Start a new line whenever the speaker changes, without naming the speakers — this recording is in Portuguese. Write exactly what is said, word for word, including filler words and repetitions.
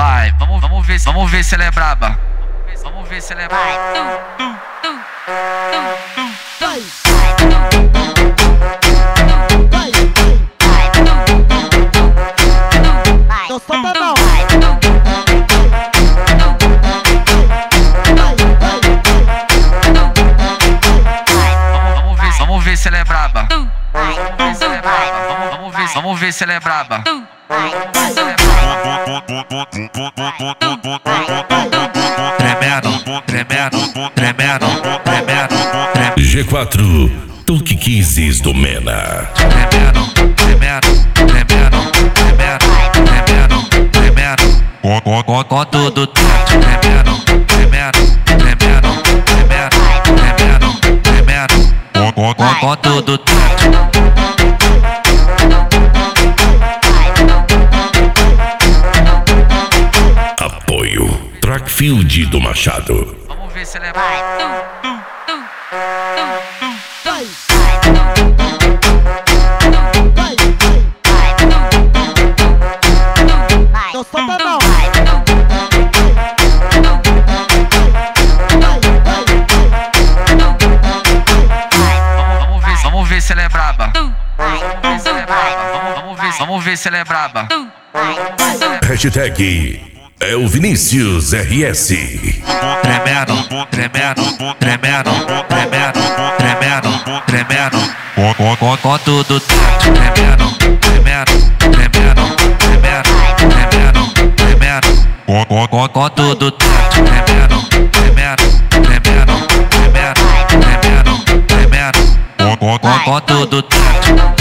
Vai, vamos, vamos ver, vamos ver se ela é braba. Vamos ver se ela é braba.
Não solta não.
Vamos ver, vamos ver se ela é braba. Vamos ver se ela é braba. Vamos, vamos ver, vamos ver se ela é braba. Tremendo, tremendo, tremendo, tremendo.
G quatro, Toque quinze do Mena.
Tremendo, tremendo, tremendo, tremendo, tremendo, tremendo. Com, com, com tudo tremendo, tremendo, tremendo, tremendo, tremendo, tremendo. Com, com, com, com tudo tremendo.
Apoio Trackfield do Machado.
Vamos ver se ela é braba.
Não solta não.
Vamos ver, vamos ver se ela é braba. Vamos ver se ela é braba. Vamos ver, vamos ver se ela é braba.
Hashtag é o Vinícius R S.
Tremendo, tremendo, tremendo, tremendo, tremendo, tremendo. Com, com, com, com tudo tremendo, tremendo, tremendo, tremendo, tremendo, tremendo. Com, com, com, com tudo tremendo, tremendo, tremendo, tremendo, tremendo, tremendo. Com, com, com, com tudo tremendo.